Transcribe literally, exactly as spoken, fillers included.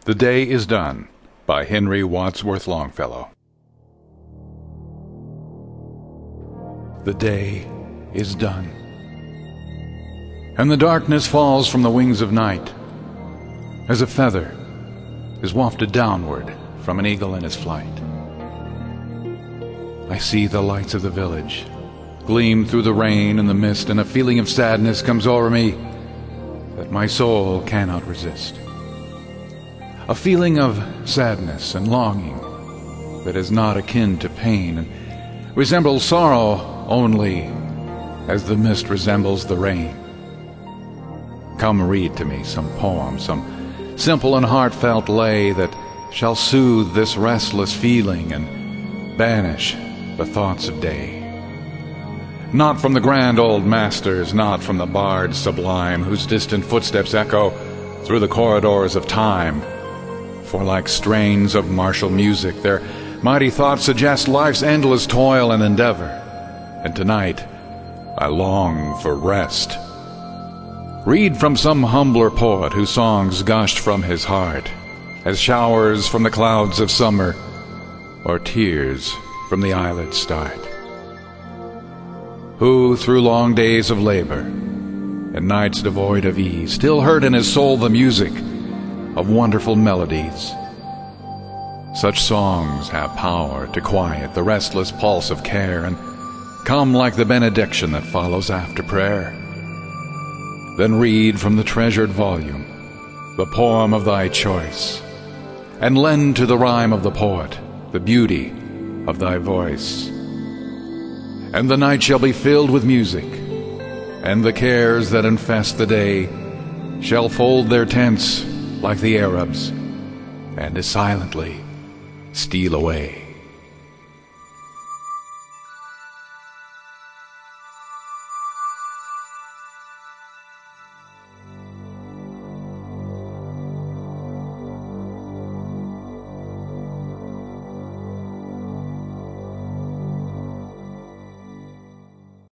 The Day is Done by Henry Wadsworth Longfellow. The day is done, and the darkness falls from the wings of night, as a feather is wafted downward from an eagle in his flight. I see the lights of the village gleam through the rain and the mist, and a feeling of sadness comes over me that my soul cannot resist. A feeling of sadness and longing that is not akin to pain, and resembles sorrow only as the mist resembles the rain. Come read to me some poem, some simple and heartfelt lay that shall soothe this restless feeling and banish the thoughts of day. Not from the grand old masters, not from the bards sublime, whose distant footsteps echo through the corridors of time, for like strains of martial music their mighty thoughts suggest life's endless toil and endeavor, and tonight I long for rest. Read from some humbler poet whose songs gushed from his heart as showers from the clouds of summer, or tears from the eyelids start. Who through long days of labor and nights devoid of ease still heard in his soul the music of wonderful melodies. Such songs have power to quiet the restless pulse of care, and come like the benediction that follows after prayer. Then read from the treasured volume the poem of thy choice, and lend to the rhyme of the poet the beauty of thy voice. And the night shall be filled with music, and the cares that infest the day shall fold their tents like the Arabs, and as silently steal away.